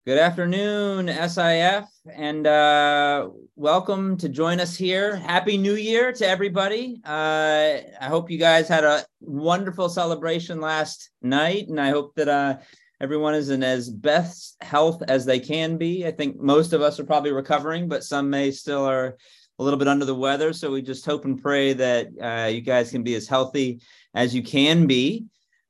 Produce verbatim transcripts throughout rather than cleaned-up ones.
Good afternoon, S I F, and uh, welcome to join us here. Happy New Year to everybody. Uh, I hope you guys had a wonderful celebration last night, and I hope that uh, everyone is in as best health as they can be. I think most of us are probably recovering, but some may still are a little bit under the weather. So we just hope and pray that uh, you guys can be as healthy as you can be.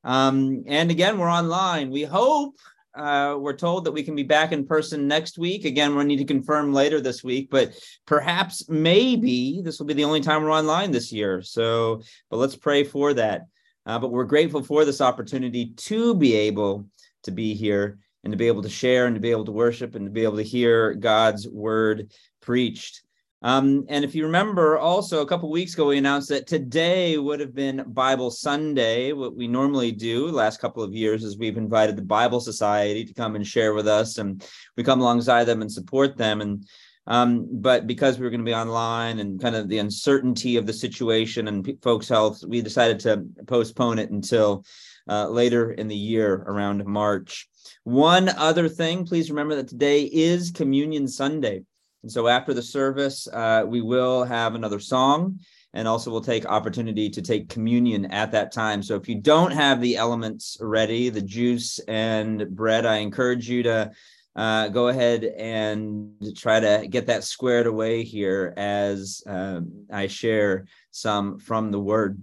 Um, and again, we're online. We hope Uh, we're told that we can be back in person next week. Again, we'll need to confirm later this week, but perhaps maybe this will be the only time we're online this year. So, but let's pray for that. Uh, but we're grateful for this opportunity to be able to be here and to be able to share and to be able to worship and to be able to hear God's word preached. Um, and if you remember, also a couple of weeks ago, we announced that today would have been Bible Sunday. What we normally do the last couple of years is we've invited the Bible Society to come and share with us, and we come alongside them and support them. And um, but because we were going to be online and kind of the uncertainty of the situation and p- folks' health, we decided to postpone it until uh, later in the year, around March. One other thing, please remember that today is Communion Sunday. And so after the service, uh, we will have another song, and also we'll take opportunity to take communion at that time. So if you don't have the elements ready, the juice and bread, I encourage you to uh, go ahead and try to get that squared away here as uh, I share some from the Word.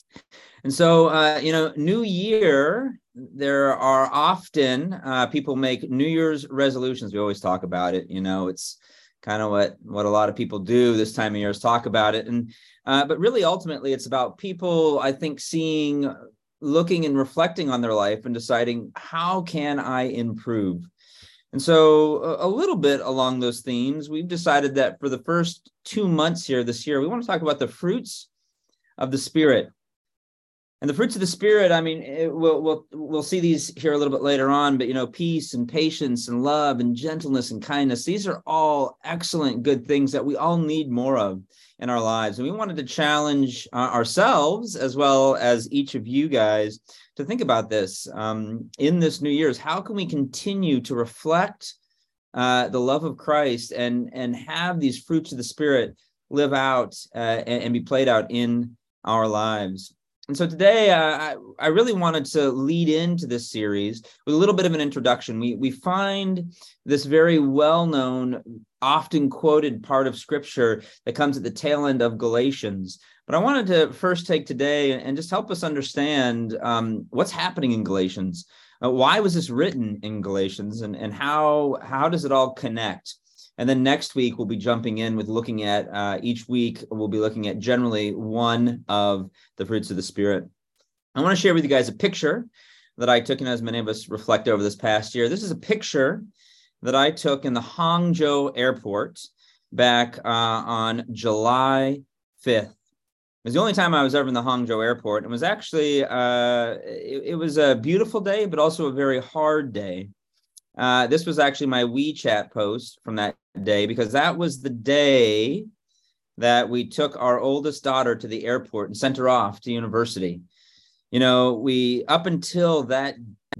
And so, uh, you know, New Year, there are often uh, people make New Year's resolutions. We always talk about it. You know, it's kind of what what a lot of people do this time of year is talk about it. And uh, but really, ultimately, it's about people, I think, seeing, looking and reflecting on their life and deciding, how can I improve? And so a, a little bit along those themes, we've decided that for the first two months here this year, we want to talk about the fruits of the Spirit. And the fruits of the Spirit, I mean, it, we'll, we'll, we'll see these here a little bit later on, but, you know, peace and patience and love and gentleness and kindness, these are all excellent, good things that we all need more of in our lives. And we wanted to challenge uh, ourselves, as well as each of you guys, to think about this um, in this New Year's. How can we continue to reflect uh, the love of Christ and, and have these fruits of the Spirit live out uh, and, and be played out in our lives? And so today, uh, I, I really wanted to lead into this series with a little bit of an introduction. We, we find this very well-known, often quoted part of Scripture that comes at the tail end of Galatians. But I wanted to first take today and just help us understand um, what's happening in Galatians. Uh, why was this written in Galatians, and, and how, how does it all connect? And then next week, we'll be jumping in with looking at, uh, each week, we'll be looking at generally one of the fruits of the Spirit. I want to share with you guys a picture that I took, and as many of us reflect over this past year, this is a picture that I took in the Hangzhou airport back uh, on July fifth. It was the only time I was ever in the Hangzhou airport. It was actually, uh, it, it was a beautiful day, but also a very hard day. Uh, this was actually my WeChat post from that day, because that was the day that we took our oldest daughter to the airport and sent her off to university. You know, we, up until that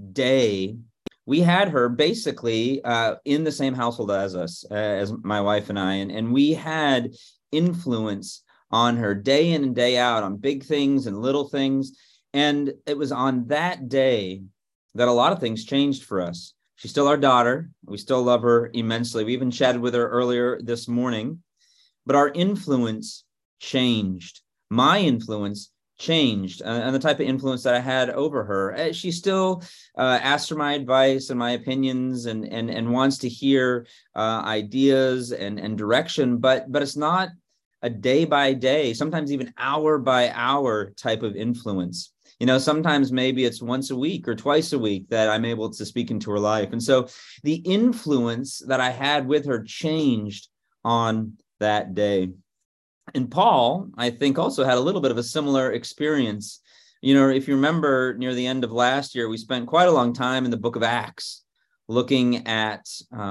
day, we had her basically uh, in the same household as us, uh, as my wife and I, and, and we had influence on her day in and day out on big things and little things. And it was on that day that a lot of things changed for us. She's still our daughter. We still love her immensely. We even chatted with her earlier this morning, but our influence changed. My influence changed, uh, and the type of influence that I had over her. She still uh, asks for my advice and my opinions, and and and wants to hear uh, ideas and and direction, but but it's not a day by day, sometimes even hour by hour type of influence. You know, sometimes maybe it's once a week or twice a week that I'm able to speak into her life. And so the influence that I had with her changed on that day. And Paul, I think, also had a little bit of a similar experience. You know, if you remember, near the end of last year, we spent quite a long time in the book of Acts looking at um,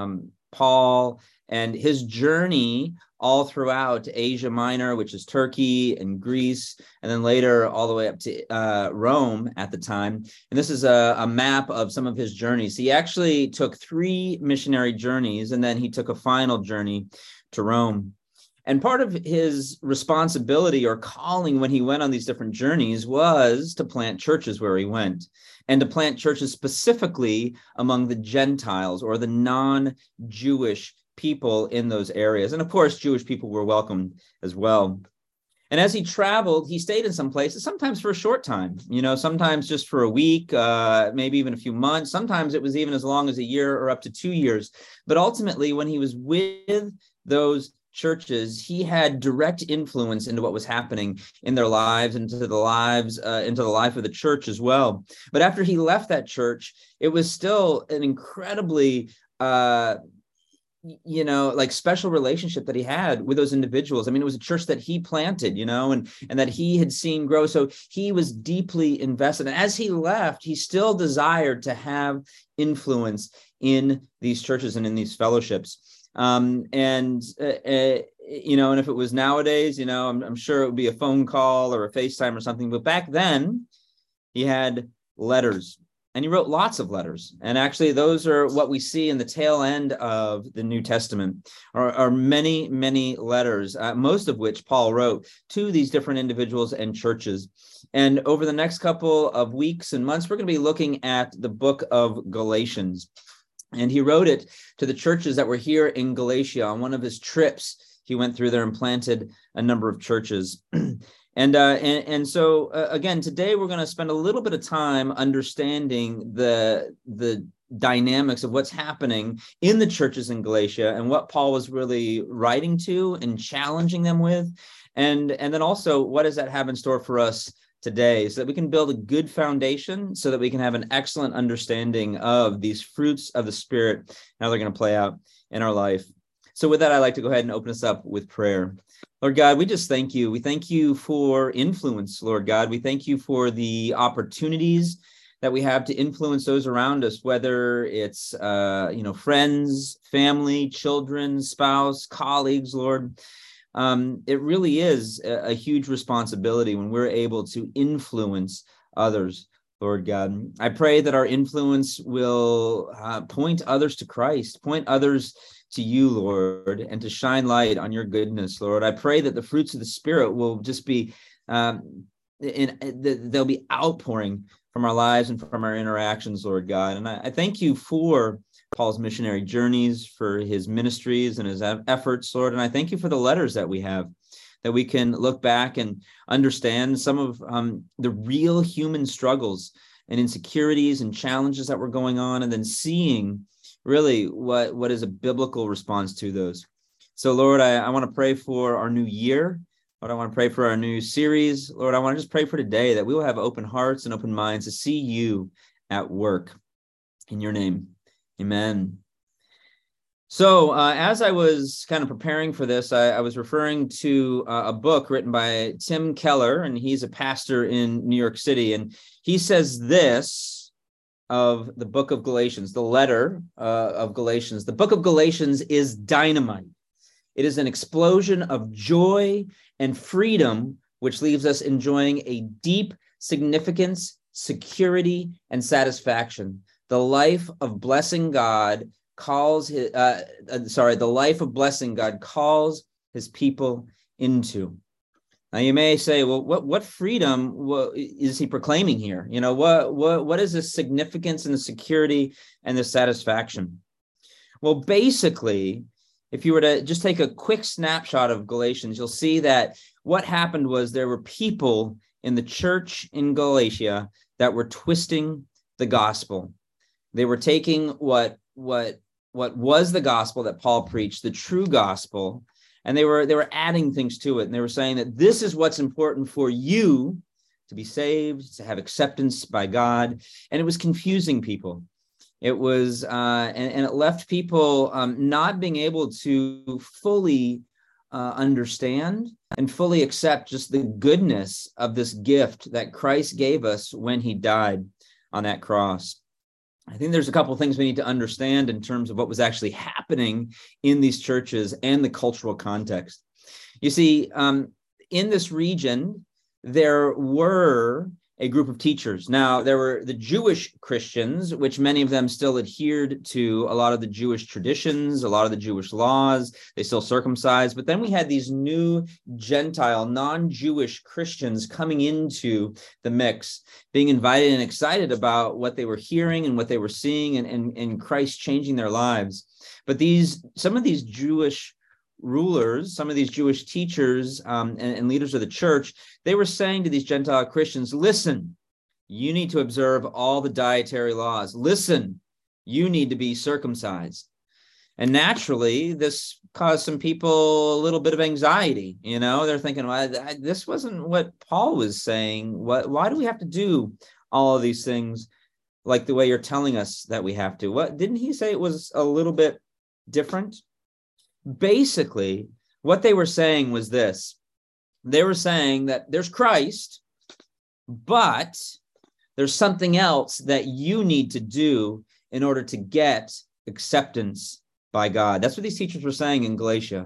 Paul and his journey all throughout Asia Minor, which is Turkey and Greece, and then later all the way up to uh, Rome at the time. And this is a, a map of some of his journeys. He actually took three missionary journeys, and then he took a final journey to Rome. And part of his responsibility or calling when he went on these different journeys was to plant churches where he went, and to plant churches specifically among the Gentiles or the non-Jewish people in those areas. And of course, Jewish people were welcome as well. And as he traveled, he stayed in some places, sometimes for a short time, you know, sometimes just for a week, uh, maybe even a few months. Sometimes it was even as long as a year or up to two years. But ultimately, when he was with those churches, he had direct influence into what was happening in their lives, into the lives, uh, into the life of the church as well. But after he left that church, it was still an incredibly uh, you know, like special relationship that he had with those individuals. I mean, it was a church that he planted, you know, and, and that he had seen grow. So he was deeply invested. And as he left, he still desired to have influence in these churches and in these fellowships. Um, and, uh, uh, you know, and if it was nowadays, you know, I'm, I'm sure it would be a phone call or a FaceTime or something. But back then, he had letters. And he wrote lots of letters. And actually, those are what we see in the tail end of the New Testament, are, are many, many letters, uh, most of which Paul wrote to these different individuals and churches. And over the next couple of weeks and months, we're going to be looking at the book of Galatians. And he wrote it to the churches that were here in Galatia. On one of his trips, he went through there and planted a number of churches. And, uh, and and so, uh, again, today we're going to spend a little bit of time understanding the, the dynamics of what's happening in the churches in Galatia and what Paul was really writing to and challenging them with. And, and then also, what does that have in store for us today, so that we can build a good foundation, so that we can have an excellent understanding of these fruits of the Spirit and how they're going to play out in our life. So with that, I'd like to go ahead and open us up with prayer. Lord God, we just thank you. We thank you for influence, Lord God. We thank you for the opportunities that we have to influence those around us, whether it's, uh, you know, friends, family, children, spouse, colleagues, Lord. Um, it really is a, a huge responsibility when we're able to influence others, Lord God. I pray that our influence will uh, point others to Christ, point others to you, Lord, and to shine light on your goodness, Lord. I pray that the fruits of the Spirit will just be, um, in, in, they'll be outpouring from our lives and from our interactions, Lord God. And I, I thank you for Paul's missionary journeys, for his ministries and his efforts, Lord. And I thank you for the letters that we have, that we can look back and understand some of um, the real human struggles and insecurities and challenges that were going on, and then seeing really what, what is a biblical response to those. So, Lord, I, I want to pray for our new year. Lord, I want to pray for our new series. Lord, I want to just pray for today that we will have open hearts and open minds to see you at work. In your name, amen. So uh, as I was kind of preparing for this, I, I was referring to uh, a book written by Tim Keller, and he's a pastor in New York City. And he says this of the book of Galatians, the letter uh, of Galatians. The book of Galatians is dynamite. It is an explosion of joy and freedom, which leaves us enjoying a deep significance, security, and satisfaction. The life of blessing God calls his, uh, uh, sorry, the life of blessing God calls his people into. Now you may say, well, what what freedom what, is he proclaiming here? You know, what what what is the significance and the security and the satisfaction? Well, basically, if you were to just take a quick snapshot of Galatians, you'll see that what happened was there were people in the church in Galatia that were twisting the gospel. They were taking what what what was the gospel that Paul preached, the true gospel, and they were they were adding things to it. And they were saying that this is what's important for you to be saved, to have acceptance by God. And it was confusing people. It was, uh, and, and it left people um, not being able to fully uh, understand and fully accept just the goodness of this gift that Christ gave us when he died on that cross. I think there's a couple of things we need to understand in terms of what was actually happening in these churches and the cultural context. You see, um, in this region, there were a group of teachers. Now, there were the Jewish Christians, which many of them still adhered to a lot of the Jewish traditions, a lot of the Jewish laws. They still circumcised. But then we had these new Gentile, non-Jewish Christians coming into the mix, being invited and excited about what they were hearing and what they were seeing, and, and, and Christ changing their lives. But these, some of these Jewish rulers, some of these Jewish teachers um, and, and leaders of the church, they were saying to these Gentile Christians, listen, you need to observe all the dietary laws. Listen, you need to be circumcised. And naturally, this caused some people a little bit of anxiety. You know, they're thinking, well, this wasn't what Paul was saying. What, why do we have to do all of these things like the way you're telling us that we have to? What, didn't he say it was a little bit different? Basically, what they were saying was this. They were saying that there's Christ, but there's something else that you need to do in order to get acceptance by God. That's what these teachers were saying in Galatia.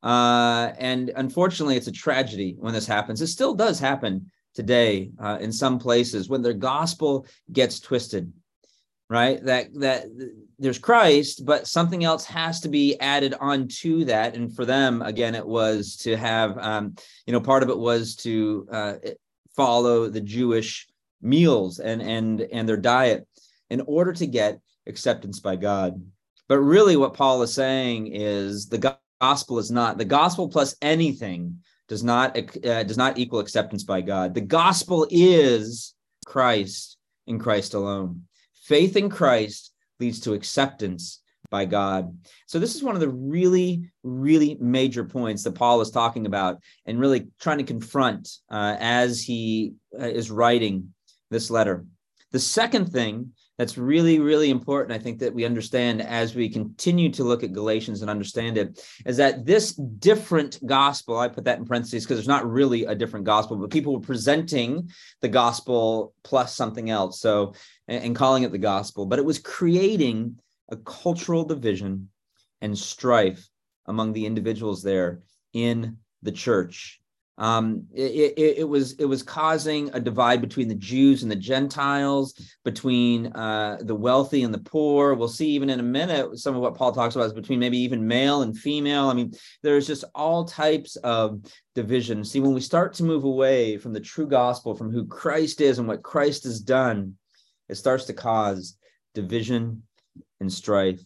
Uh, and unfortunately, it's a tragedy when this happens. It still does happen today uh, in some places when their gospel gets twisted. Right, that that there's Christ, but something else has to be added onto that. And for them, again, it was to have, um, you know, part of it was to uh, follow the Jewish meals and and and their diet in order to get acceptance by God. But really, what Paul is saying is the gospel is not the gospel plus anything does not uh, does not equal acceptance by God. The gospel is Christ in Christ alone. Faith in Christ leads to acceptance by God. So this is one of the really, really major points that Paul is talking about and really trying to confront uh, as he uh, is writing this letter. The second thing that's really, really important, I think, that we understand as we continue to look at Galatians and understand it, is that this different gospel, I put that in parentheses because there's not really a different gospel, but people were presenting the gospel plus something else, so and, and calling it the gospel, but it was creating a cultural division and strife among the individuals there in the church. Um, it, it, it was it was causing a divide between the Jews and the Gentiles, between uh, the wealthy and the poor. We'll see even in a minute some of what Paul talks about is between maybe even male and female. I mean, there's just all types of division. See, when we start to move away from the true gospel, from who Christ is and what Christ has done, it starts to cause division and strife.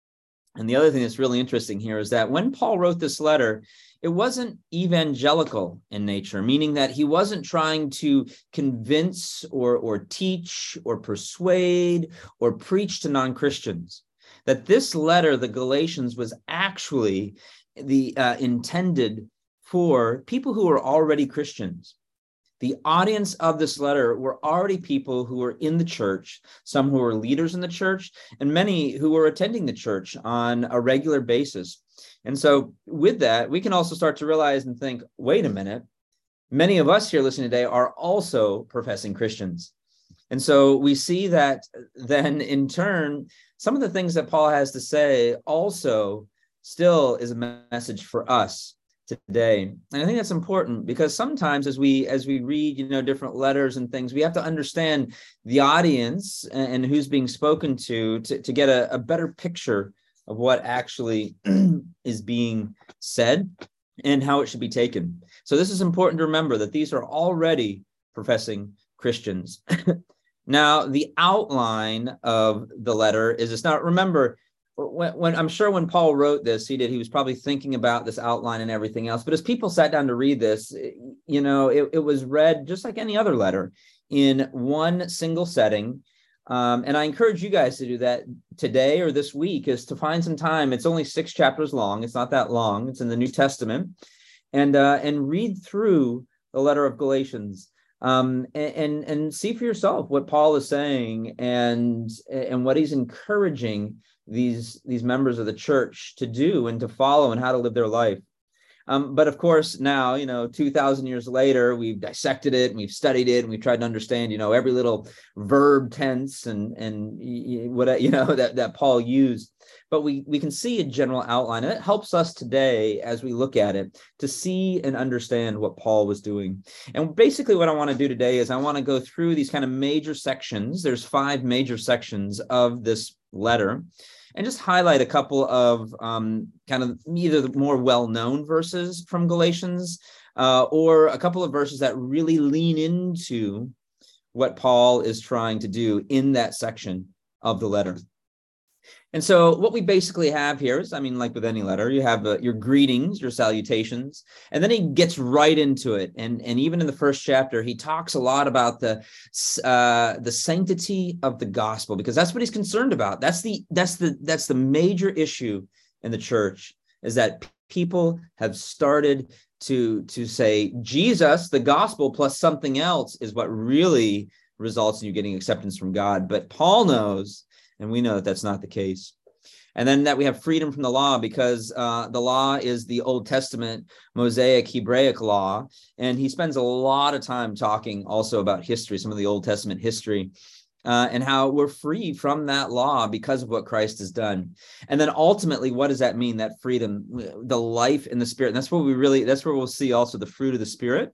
And the other thing that's really interesting here is that when Paul wrote this letter, it wasn't evangelical in nature, meaning that he wasn't trying to convince or, or teach or persuade or preach to non-Christians. That this letter, the Galatians, was actually the uh, intended for people who are already Christians. The audience of this letter were already people who were in the church, some who were leaders in the church, and many who were attending the church on a regular basis. And so with that, we can also start to realize and think, wait a minute, many of us here listening today are also professing Christians. And so we see that then in turn, some of the things that Paul has to say also still is a message for us today. And I think that's important because sometimes as we as we read, you know, different letters and things, we have to understand the audience and, and who's being spoken to to, to get a, a better picture of what actually is being said and how it should be taken. So this is important to remember that these are already professing Christians. Now, the outline of the letter is this. Now, remember, When, when I'm sure when Paul wrote this, he did, he was probably thinking about this outline and everything else. But as people sat down to read this, you know, it, it was read just like any other letter in one single setting. Um, and I encourage you guys to do that today or this week, is to find some time. It's only six chapters long. It's not that long. It's in the New Testament. And, uh, and read through the letter of Galatians. Um, and, and, and see for yourself what Paul is saying and, and what he's encouraging these, these members of the church to do and to follow and how to live their life. Um, but of course, now, you know, two thousand years later, we've dissected it and we've studied it and we've tried to understand, you know, every little verb tense and, and what, you know, that, that Paul used. But we, we can see a general outline, and it helps us today as we look at it to see and understand what Paul was doing. And basically what I want to do today is I want to go through these kind of major sections. There's five major sections of this letter, and just highlight a couple of um, kind of either the more well-known verses from Galatians uh, or a couple of verses that really lean into what Paul is trying to do in that section of the letter. And so what we basically have here is, I mean, like with any letter, you have uh, your greetings, your salutations, and then he gets right into it. And, and even in the first chapter, he talks a lot about the, uh, the sanctity of the gospel, because that's what he's concerned about. That's the, that's the, that's the major issue in the church, is that people have started to, to say Jesus, the gospel plus something else is what really results in you getting acceptance from God. But Paul knows, and we know that that's not the case. And then that we have freedom from the law, because uh, the law is the Old Testament Mosaic Hebraic law. And he spends a lot of time talking also about history, some of the Old Testament history, uh, and how we're free from that law because of what Christ has done. And then ultimately, what does that mean, that freedom, the life in the Spirit? And that's what we really, that's where we'll see also the fruit of the Spirit.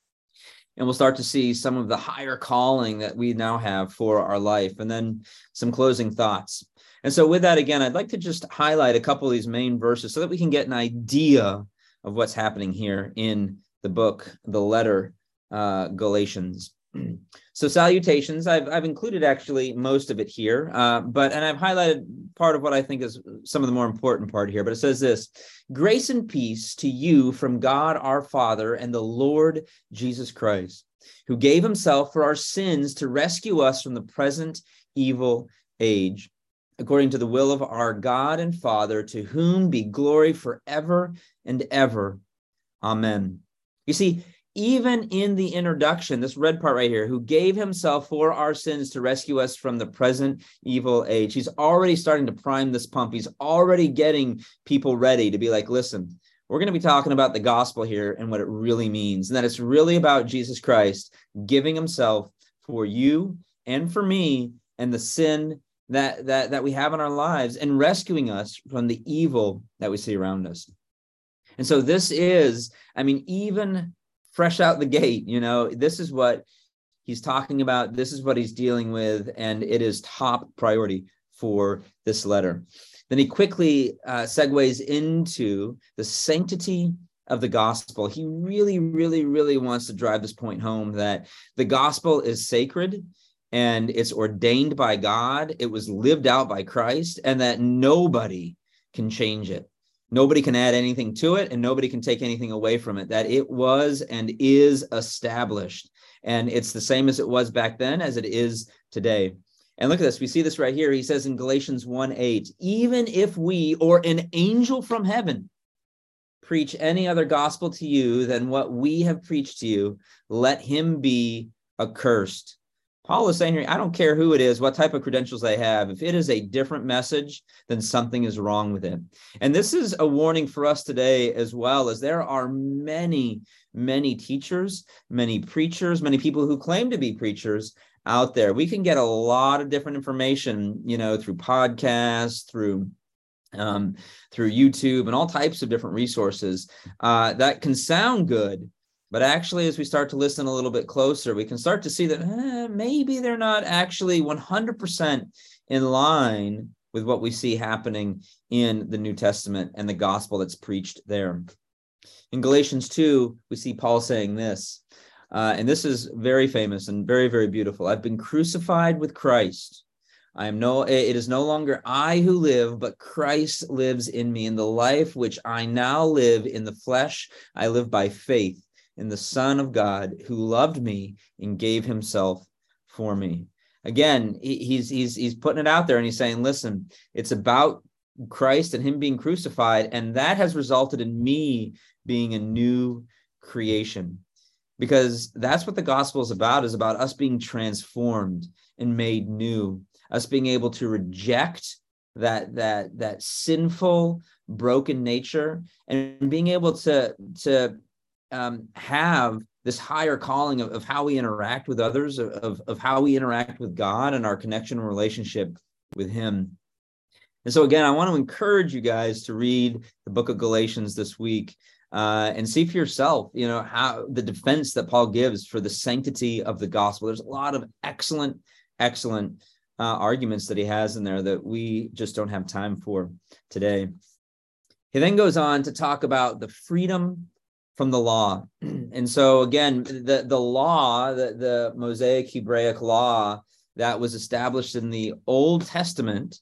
And we'll start to see some of the higher calling that we now have for our life, and then some closing thoughts. And so with that, again, I'd like to just highlight a couple of these main verses so that we can get an idea of what's happening here in the book, the letter, uh, Galatians. So salutations, I've, I've included actually most of it here, uh, but, and I've highlighted part of what I think is some of the more important part here, but it says this: grace and peace to you from God our Father and the Lord Jesus Christ, who gave himself for our sins to rescue us from the present evil age, according to the will of our God and Father, to whom be glory forever and ever. Amen. You see, even in the introduction, this red part right here, who gave himself for our sins to rescue us from the present evil age, he's already starting to prime this pump. He's already getting people ready to be like, listen, we're going to be talking about the gospel here and what it really means, and that it's really about Jesus Christ giving himself for you and for me and the sin that, that, that we have in our lives, and rescuing us from the evil that we see around us. And so this is, I mean, even fresh out the gate, you know, this is what he's talking about. This is what he's dealing with, and it is top priority for this letter. Then he quickly uh, segues into the sanctity of the gospel. He really, really, really wants to drive this point home, that the gospel is sacred and it's ordained by God. It was lived out by Christ, and that nobody can change it. Nobody can add anything to it, and nobody can take anything away from it, that it was and is established. And it's the same as it was back then as it is today. And look at this. We see this right here. He says in Galatians one eight, even if we or an angel from heaven preach any other gospel to you than what we have preached to you, let him be accursed. Paul is saying here, I don't care who it is, what type of credentials they have. If it is a different message, then something is wrong with it. And this is a warning for us today as well, as there are many, many teachers, many preachers, many people who claim to be preachers out there. We can get a lot of different information, you know, through podcasts, through um, through YouTube, and all types of different resources uh, that can sound good. But actually, as we start to listen a little bit closer, we can start to see that eh, maybe they're not actually one hundred percent in line with what we see happening in the New Testament and the gospel that's preached there. In Galatians two, we see Paul saying this, uh, and this is very famous and very, very beautiful. I've been crucified with Christ. I am no, it is no longer I who live, but Christ lives in me. In the life which I now live in the flesh, I live by faith in the Son of God, who loved me and gave himself for me. Again, he's he's he's putting it out there, and he's saying, listen, it's about Christ and him being crucified, and that has resulted in me being a new creation. Because that's what the gospel is about, is about us being transformed and made new, us being able to reject that that that sinful, broken nature, and being able to to um, have this higher calling of, of how we interact with others, of, of how we interact with God and our connection and relationship with him. And so again, I want to encourage you guys to read the book of Galatians this week uh, and see for yourself, you know, how the defense that Paul gives for the sanctity of the gospel. There's a lot of excellent, excellent uh, arguments that he has in there that we just don't have time for today. He then goes on to talk about the freedom from the law. And so again, the, the law, the, the Mosaic Hebraic law that was established in the Old Testament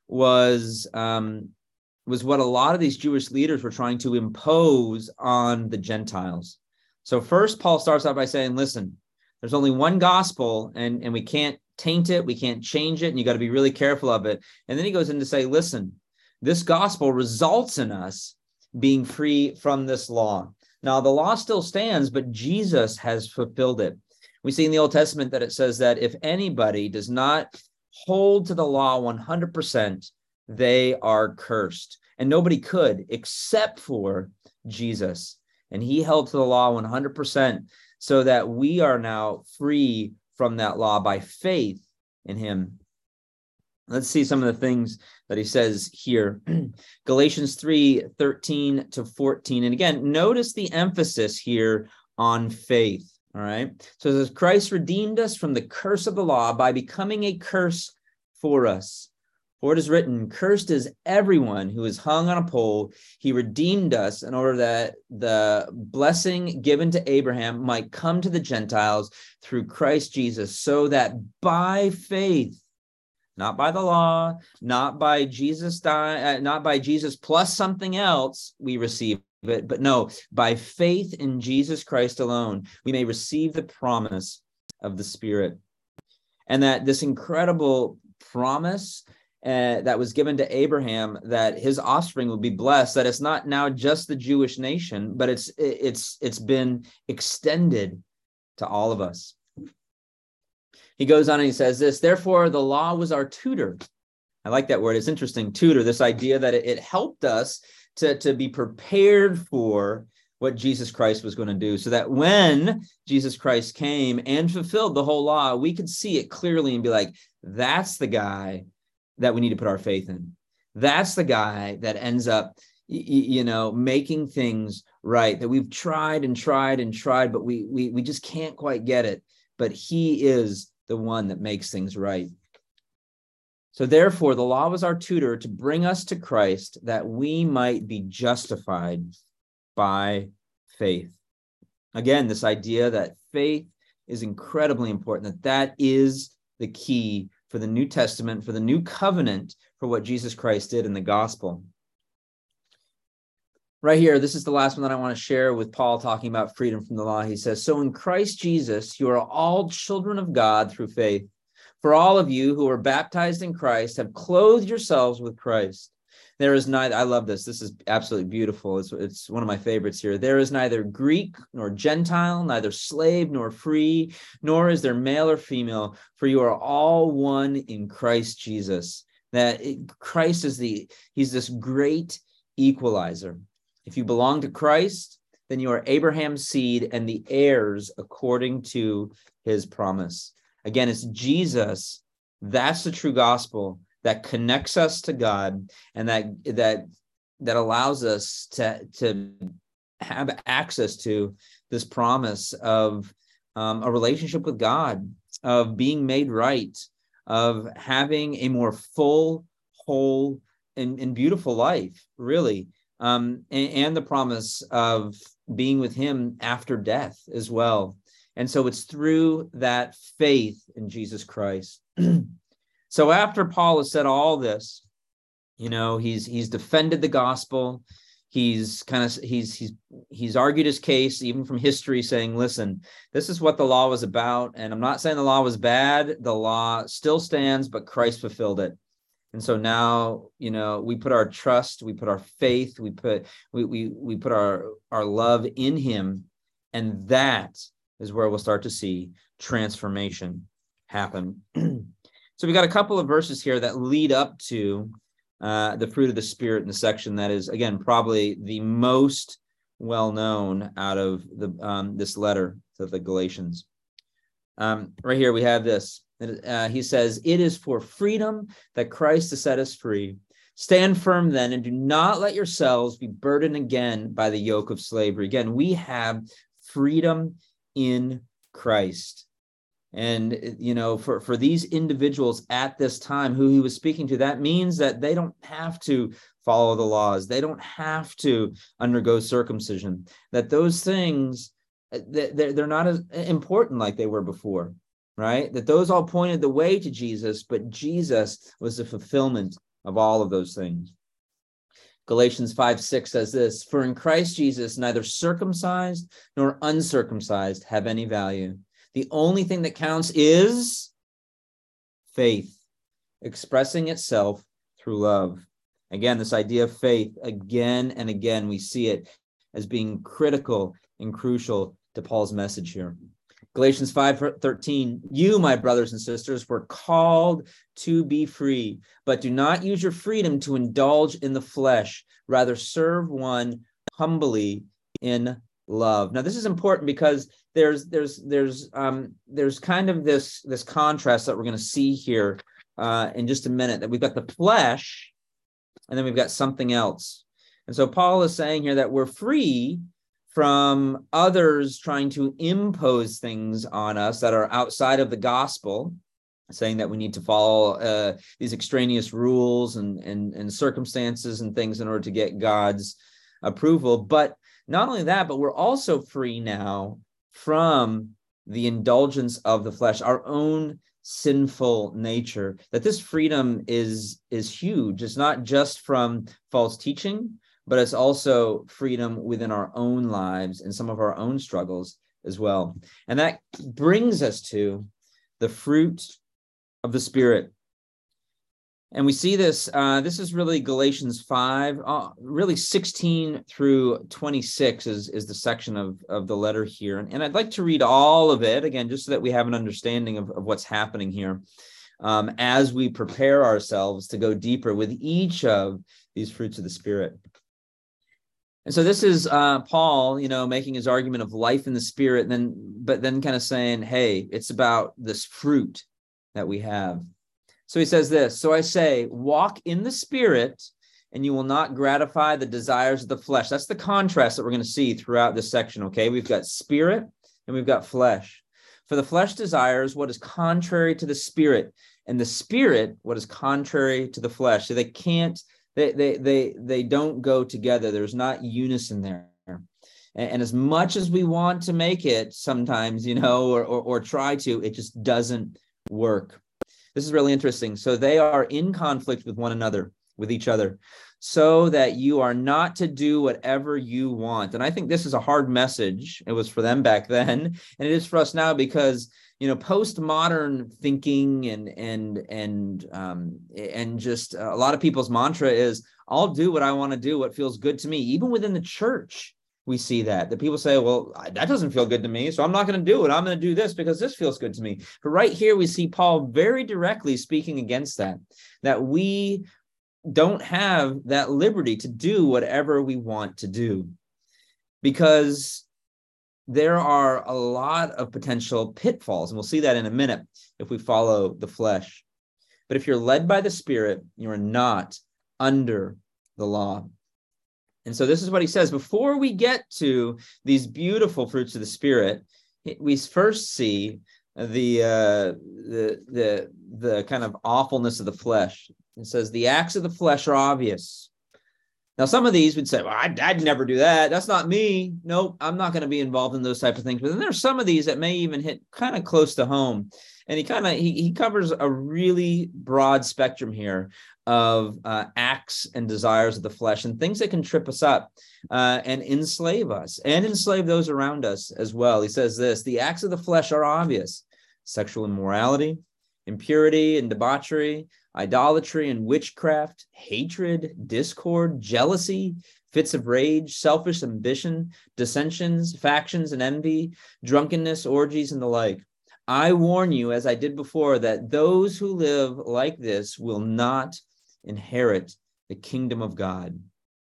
was, um, was what a lot of these Jewish leaders were trying to impose on the Gentiles. So first, Paul starts out by saying, listen, there's only one gospel, and, and we can't taint it, we can't change it, and you got to be really careful of it. And then he goes in to say, listen, this gospel results in us being free from this law. Now, the law still stands, but Jesus has fulfilled it. We see in the Old Testament that it says that if anybody does not hold to the law one hundred percent, they are cursed. And nobody could except for Jesus. And he held to the law one hundred percent so that we are now free from that law by faith in him. Let's see some of the things that he says here. Galatians three, thirteen to fourteen. And again, notice the emphasis here on faith. All right. So it says, Christ redeemed us from the curse of the law by becoming a curse for us. For it is written, cursed is everyone who is hung on a pole. He redeemed us in order that the blessing given to Abraham might come to the Gentiles through Christ Jesus, so that by faith, not by the law, not by Jesus die, uh, not by Jesus plus something else, we receive it, but no, by faith in Jesus Christ alone, we may receive the promise of the Spirit. And that this incredible promise uh, that was given to Abraham, that his offspring will be blessed, that it's not now just the Jewish nation, but it's it's it's been extended to all of us. He goes on and he says this, therefore, the law was our tutor. I like that word. It's interesting, tutor, this idea that it, it helped us to, to be prepared for what Jesus Christ was going to do, so that when Jesus Christ came and fulfilled the whole law, we could see it clearly and be like, that's the guy that we need to put our faith in. That's the guy that ends up, you know, making things right, that we've tried and tried and tried, but we we we just can't quite get it. But he is the one that makes things right. So therefore, the law was our tutor to bring us to Christ, that we might be justified by faith. Again, this idea that faith is incredibly important, that that is the key for the New Testament, for the new covenant, for what Jesus Christ did in the gospel. Right here, this is the last one that I want to share with Paul talking about freedom from the law. He says, so in Christ Jesus, you are all children of God through faith. For all of you who are baptized in Christ have clothed yourselves with Christ. There is neither, I love this. This is absolutely beautiful. It's, it's one of my favorites here. There is neither Greek nor Gentile, neither slave nor free, nor is there male or female, for you are all one in Christ Jesus. That it, Christ is the, he's this great equalizer. If you belong to Christ, then you are Abraham's seed and the heirs according to his promise. Again, it's Jesus. That's the true gospel that connects us to God, and that that that allows us to, to have access to this promise of um, a relationship with God, of being made right, of having a more full, whole, and, and beautiful life, really. Um, and, and the promise of being with him after death as well. And so it's through that faith in Jesus Christ. So after Paul has said all this, you know, he's he's defended the gospel. He's kind of he's he's he's argued his case even from history, saying, listen, this is what the law was about. And I'm not saying the law was bad. The law still stands, but Christ fulfilled it. And so now, you know, we put our trust, we put our faith, we put we we we put our our love in him, and that is where we'll start to see transformation happen. So we got a couple of verses here that lead up to uh, the fruit of the Spirit in the section that is, again, probably the most well-known out of the um, this letter to the Galatians. Um, right here we have this. Uh, he says, "It is for freedom that Christ has set us free. Stand firm then, and do not let yourselves be burdened again by the yoke of slavery." Again, we have freedom in Christ. And, you know, for, for these individuals at this time who he was speaking to, that means that they don't have to follow the laws. They don't have to undergo circumcision, that those things, they're not as important like they were before, right? That those all pointed the way to Jesus, but Jesus was the fulfillment of all of those things. Galatians five six says this, "For in Christ Jesus, neither circumcised nor uncircumcised have any value. The only thing that counts is faith, expressing itself through love." Again, this idea of faith, again and again, we see it as being critical and crucial to Paul's message here. Galatians five thirteen, "You, my brothers and sisters, were called to be free, but do not use your freedom to indulge in the flesh. Rather, serve one humbly in love." Now, this is important because there's there's there's um there's kind of this this contrast that we're going to see here uh, in just a minute. That we've got the flesh, and then we've got something else. And so Paul is saying here that we're free from others trying to impose things on us that are outside of the gospel, saying that we need to follow uh, these extraneous rules and, and, and circumstances and things in order to get God's approval. But not only that, but we're also free now from the indulgence of the flesh, our own sinful nature, that this freedom is, is huge. It's not just from false teaching, but it's also freedom within our own lives and some of our own struggles as well. And that brings us to the fruit of the Spirit. And we see this, uh, this is really Galatians five, uh, really sixteen through twenty-six is, is the section of, of the letter here. And, and I'd like to read all of it, again, just so that we have an understanding of, of what's happening here um, as we prepare ourselves to go deeper with each of these fruits of the Spirit. And so this is uh, Paul, you know, making his argument of life in the Spirit, and then, but then kind of saying, hey, it's about this fruit that we have. So he says this, "So I say, walk in the Spirit, and you will not gratify the desires of the flesh." That's the contrast that we're going to see throughout this section, okay? We've got Spirit and we've got flesh. "For the flesh desires what is contrary to the Spirit, and the Spirit what is contrary to the flesh." So they can't They, they, they, they don't go together. There's not unison there. And, and as much as we want to make it sometimes, you know, or, or, or try to, it just doesn't work. This is really interesting. So they are in conflict with one another, with each other, so that you are not to do whatever you want. And I think this is a hard message. It was for them back then, and it is for us now, because you know, postmodern thinking and and and um, and just a lot of people's mantra is, "I'll do what I want to do, what feels good to me." Even within the church, we see that that people say, "Well, that doesn't feel good to me, so I'm not going to do it. I'm going to do this because this feels good to me." But right here, we see Paul very directly speaking against that. That we don't have that liberty to do whatever we want to do, because there are a lot of potential pitfalls, and we'll see that in a minute if we follow the flesh. But if you're led by the Spirit, you are not under the law. And so this is what he says. Before we get to these beautiful fruits of the Spirit, we first see the uh, the the the kind of awfulness of the flesh. It says the acts of the flesh are obvious. Now, some of these would say, "Well, I'd, I'd never do that. That's not me. Nope, I'm not going to be involved in those type of things." But then there's some of these that may even hit kind of close to home. And he kind of he, he covers a really broad spectrum here of uh, acts and desires of the flesh and things that can trip us up uh, and enslave us and enslave those around us as well. He says this, "The acts of the flesh are obvious: sexual immorality, impurity and debauchery, idolatry and witchcraft, hatred, discord, jealousy, fits of rage, selfish ambition, dissensions, factions and envy, drunkenness, orgies, and the like. I warn you, as I did before, that those who live like this will not inherit the kingdom of God.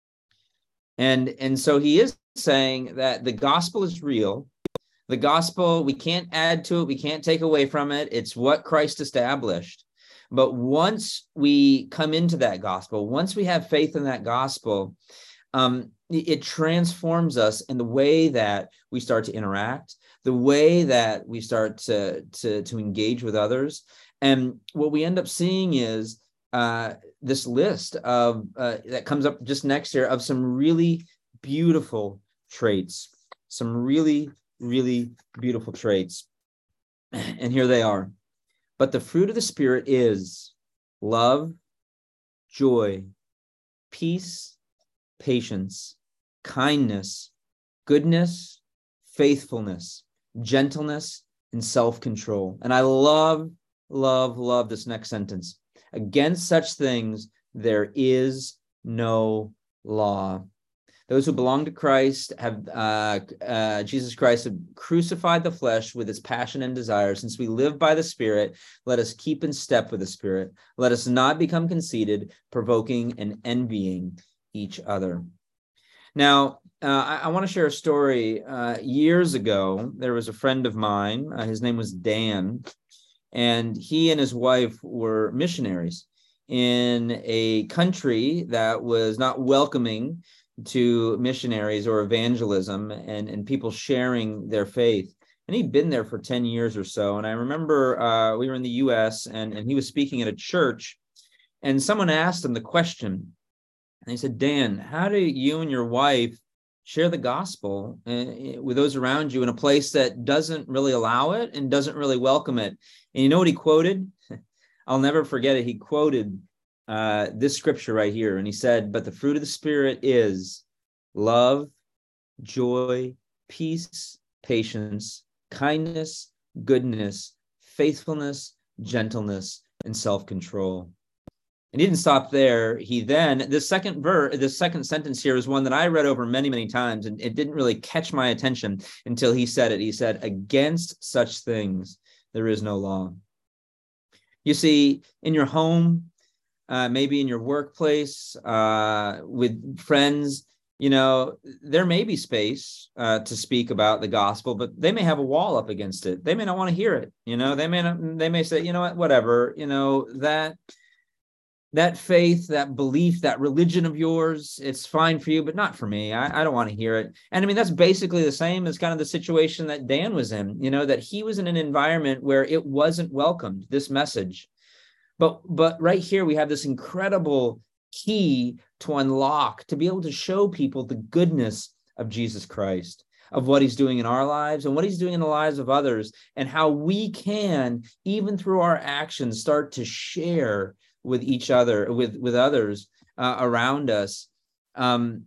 And, and so he is saying that the gospel is real. The gospel, we can't add to it. We can't take away from it. It's what Christ established. But once we come into that gospel, once we have faith in that gospel, um, it transforms us in the way that we start to interact, the way that we start to, to, to engage with others. And what we end up seeing is uh, this list of uh, that comes up just next here of some really beautiful traits, some really, really beautiful traits. And here they are. But the fruit of the Spirit is love, joy, peace, patience, kindness, goodness, faithfulness, gentleness, and self-control. And I love, love, love this next sentence. Against such things, there is no law. Those who belong to Christ have, uh, uh, Jesus Christ have crucified the flesh with its passion and desire. Since we live by the Spirit, let us keep in step with the Spirit. Let us not become conceited, provoking and envying each other. Now, uh, I, I want to share a story. Uh, years ago, there was a friend of mine. Uh, his name was Dan, and he and his wife were missionaries in a country that was not welcoming to missionaries or evangelism and, and people sharing their faith. And he'd been there for ten years or so. And I remember uh, we were in the U S and, and he was speaking at a church, and someone asked him the question. And he said, Dan, how do you and your wife share the gospel uh, with those around you in a place that doesn't really allow it and doesn't really welcome it? And you know what he quoted? I'll never forget it. He quoted Uh, this scripture right here. And he said, but the fruit of the Spirit is love, joy, peace, patience, kindness, goodness, faithfulness, gentleness, and self-control. And he didn't stop there. He then, the second verse, the second sentence here is one that I read over many, many times, and it didn't really catch my attention until he said it. He said, against such things, there is no law. You see, in your home, Uh, maybe in your workplace, uh, with friends, you know, there may be space uh, to speak about the gospel, but they may have a wall up against it. They may not want to hear it. You know, they may not, they may say, you know what, whatever, you know, that, that faith, that belief, that religion of yours, it's fine for you, but not for me. I, I don't want to hear it. And I mean, that's basically the same as kind of the situation that Dan was in, you know, that he was in an environment where it wasn't welcomed, this message. But but right here, we have this incredible key to unlock, to be able to show people the goodness of Jesus Christ, of what he's doing in our lives and what he's doing in the lives of others, and how we can, even through our actions, start to share with each other, with, with others uh, around us, um,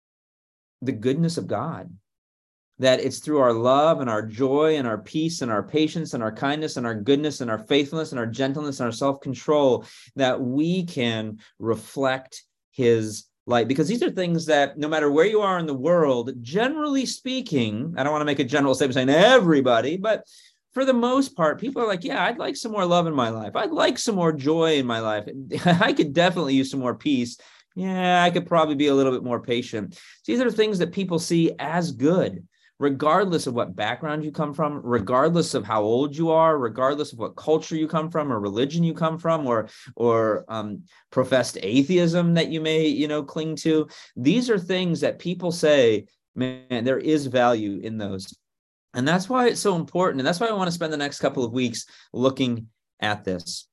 the goodness of God. That it's through our love and our joy and our peace and our patience and our kindness and our goodness and our faithfulness and our gentleness and our self-control that we can reflect his light. Because these are things that no matter where you are in the world, generally speaking, I don't want to make a general statement saying everybody, but for the most part, people are like, yeah, I'd like some more love in my life. I'd like some more joy in my life. I could definitely use some more peace. Yeah, I could probably be a little bit more patient. These are things that people see as good, regardless of what background you come from, regardless of how old you are, regardless of what culture you come from or religion you come from, or, or um, professed atheism that you may, you know, cling to. These are things that people say, man, there is value in those. And that's why it's so important. And that's why I want to spend the next couple of weeks looking at this.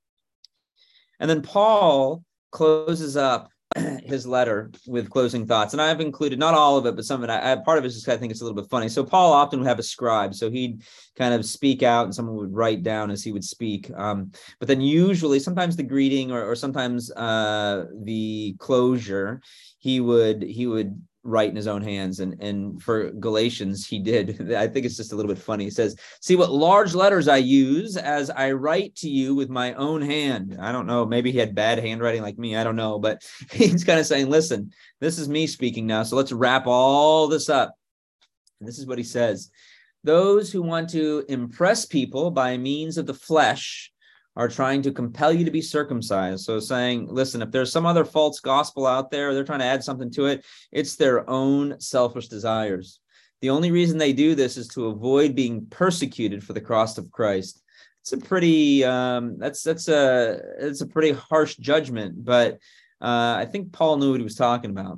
And then Paul closes up his letter with closing thoughts, and I've included not all of it, but some of it. I, I part of it is just I think it's a little bit funny. So Paul often would have a scribe, so he'd kind of speak out, and someone would write down as he would speak. Um, but then usually, sometimes the greeting, or, or sometimes uh, the closure, he would he would write in his own hands. And and for Galatians, he did. I think it's just a little bit funny. He says, "See what large letters I use as I write to you with my own hand." I don't know. Maybe he had bad handwriting like me. I don't know. But he's kind of saying, listen, this is me speaking now. So let's wrap all this up. And this is what he says. Those who want to impress people by means of the flesh are trying to compel you to be circumcised. So saying, listen, if there's some other false gospel out there, they're trying to add something to it, it's their own selfish desires. The only reason they do this is to avoid being persecuted for the cross of Christ. It's a pretty, um, that's that's a it's a pretty harsh judgment, but uh, I think Paul knew what he was talking about.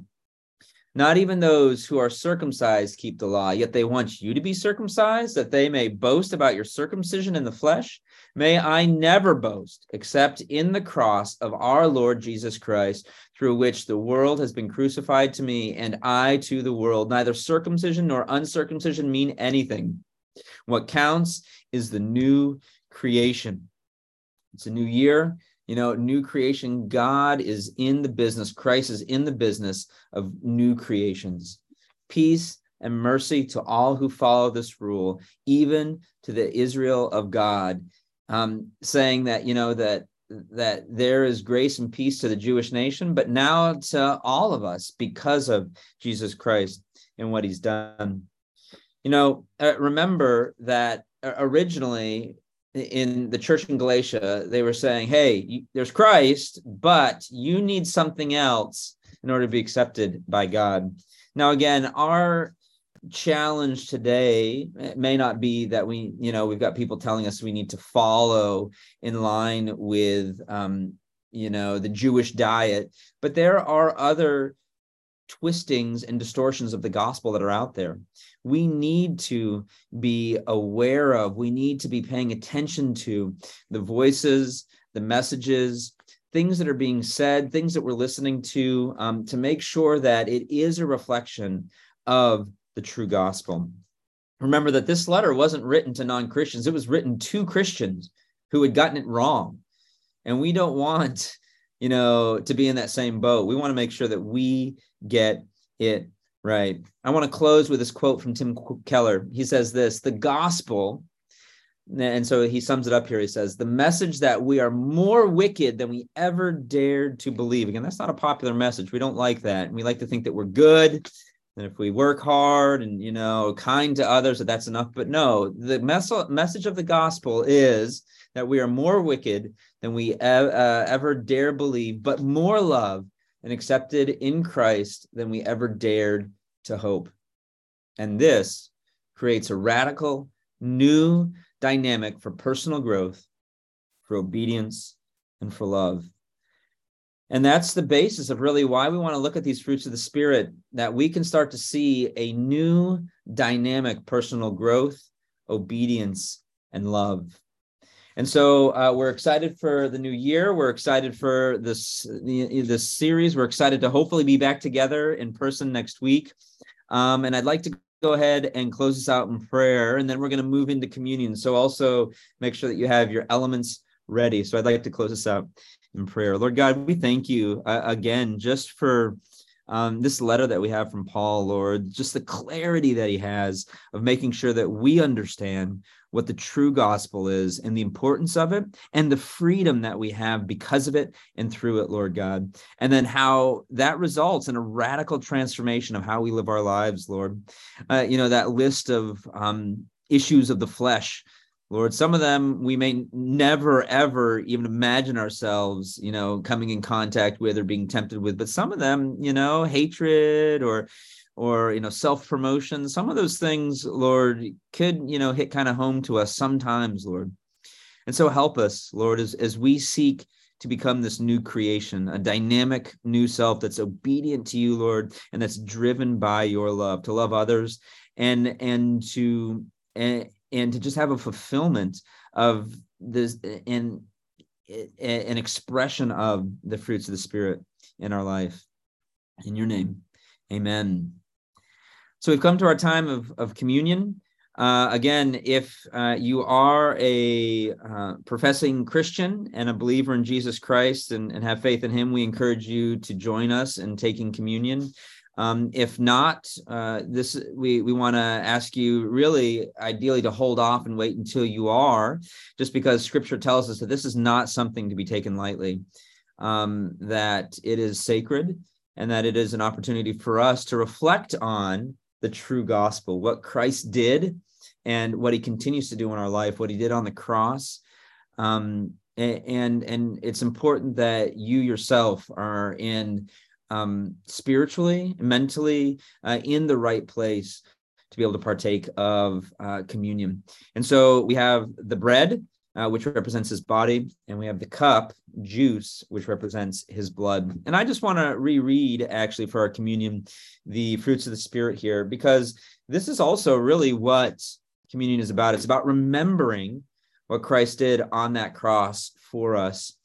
Not even those who are circumcised keep the law, yet they want you to be circumcised, that they may boast about your circumcision in the flesh. May I never boast, except in the cross of our Lord Jesus Christ, through which the world has been crucified to me, and I to the world. Neither circumcision nor uncircumcision mean anything. What counts is the new creation. It's a new year. You know, new creation. God is in the business. Christ is in the business of new creations. Peace and mercy to all who follow this rule, even to the Israel of God, um, saying that, you know, that that there is grace and peace to the Jewish nation, but now to all of us because of Jesus Christ and what he's done. You know, uh, remember that originally, in the church in Galatia, they were saying, hey, you, there's Christ, but you need something else in order to be accepted by God. Now, again, our challenge today may not be that we, you know, we've got people telling us we need to follow in line with, um, you know, the Jewish diet, but there are other twistings and distortions of the gospel that are out there. We need to be aware of, we need to be paying attention to the voices, the messages, things that are being said, things that we're listening to, um, to make sure that it is a reflection of the true gospel. Remember that this letter wasn't written to non-Christians. It was written to Christians who had gotten it wrong. And we don't want, you know, to be in that same boat. We want to make sure that we get it right. I want to close with this quote from Tim Keller. He says this: the gospel, and so he sums it up here. He says, the message that we are more wicked than we ever dared to believe. Again, that's not a popular message. We don't like that. We like to think that we're good, and if we work hard and, you know, kind to others, that that's enough. But no, the mes- message of the gospel is that we are more wicked than we e- uh, ever dare believe, but more loved and accepted in Christ than we ever dared to hope. And this creates a radical new dynamic for personal growth, for obedience, and for love. And that's the basis of really why we want to look at these fruits of the Spirit, that we can start to see a new dynamic personal growth, obedience, and love. And so uh, we're excited for the new year. We're excited for this, the, this series. We're excited to hopefully be back together in person next week. Um, and I'd like to go ahead and close this out in prayer, and then we're going to move into communion. So also make sure that you have your elements ready. So I'd like to close this out in prayer. Lord God, we thank you uh, again, just for um, this letter that we have from Paul, Lord, just the clarity that he has of making sure that we understand what the true gospel is and the importance of it and the freedom that we have because of it and through it, Lord God. And then how that results in a radical transformation of how we live our lives, Lord. Uh, you know, that list of um, issues of the flesh, Lord, some of them we may never, ever even imagine ourselves, you know, coming in contact with or being tempted with, but some of them, you know, hatred or or, you know, self-promotion, some of those things, Lord, could, you know, hit kind of home to us sometimes, Lord. And so help us, Lord, as, as we seek to become this new creation, a dynamic new self that's obedient to you, Lord, and that's driven by your love, to love others and, and to, and, and to just have a fulfillment of this and an expression of the fruits of the Spirit in our life. In your name, amen. So we've come to our time of, of communion. Uh, again, if uh, you are a uh, professing Christian and a believer in Jesus Christ and, and have faith in him, we encourage you to join us in taking communion. Um, if not, uh, this we, we want to ask you really ideally to hold off and wait until you are, just because Scripture tells us that this is not something to be taken lightly, um, that it is sacred and that it is an opportunity for us to reflect on the true gospel, what Christ did and what he continues to do in our life, what he did on the cross, um, and and it's important that you yourself are in um, spiritually, mentally, uh, in the right place to be able to partake of uh, communion. And so we have the bread, uh, which represents his body, and we have the cup, juice, which represents his blood. And I just want to reread, actually, for our communion, the fruits of the Spirit here, because this is also really what communion is about. It's about remembering what Christ did on that cross for us,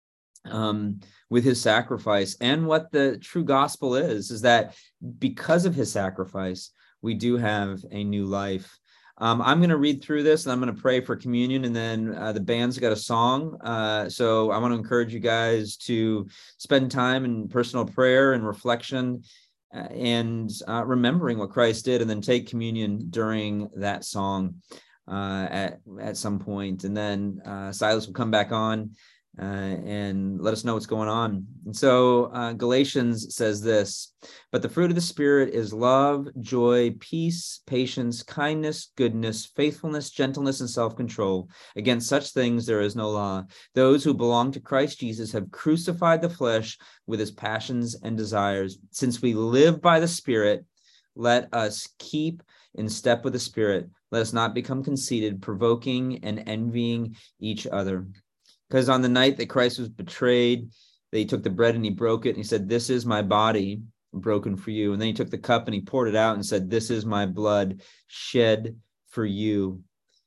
um, with his sacrifice. And what the true gospel is, is that because of his sacrifice, we do have a new life. Um, I'm going to read through this, and I'm going to pray for communion, and then uh, the band's got a song. Uh, so I want to encourage you guys to spend time in personal prayer and reflection, uh, and uh, remembering what Christ did, and then take communion during that song uh, at, at some point. And then uh, Silas will come back on Uh, and let us know what's going on. And so uh, Galatians says this: but the fruit of the Spirit is love, joy, peace, patience, kindness, goodness, faithfulness, gentleness, and self-control. Against such things there is no law. Those who belong to Christ Jesus have crucified the flesh with its passions and desires. Since we live by the Spirit, let us keep in step with the Spirit. Let us not become conceited, provoking and envying each other. Because on the night that Christ was betrayed, they took the bread and he broke it, and he said, "This is my body broken for you." And then he took the cup and he poured it out and said, "This is my blood shed for you."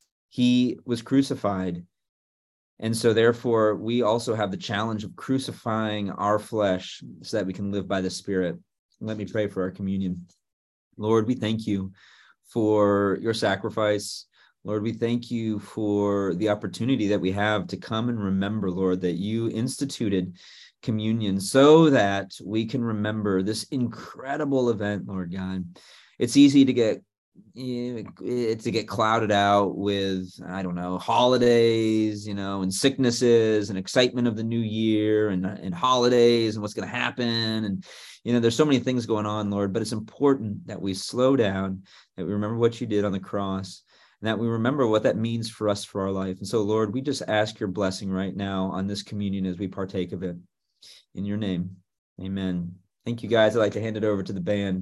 He was crucified. And so therefore, we also have the challenge of crucifying our flesh so that we can live by the Spirit. Let me pray for our communion. Lord, we thank you for your sacrifice. Lord, we thank you for the opportunity that we have to come and remember, Lord, that you instituted communion so that we can remember this incredible event, Lord God. It's easy to get to get clouded out with, I don't know, holidays, you know, and sicknesses and excitement of the new year, and, and holidays and what's going to happen. And, you know, there's so many things going on, Lord, but it's important that we slow down, that we remember what you did on the cross, and that we remember what that means for us, for our life. And so, Lord, we just ask your blessing right now on this communion as we partake of it. In your name, amen. Thank you, guys. I'd like to hand it over to the band.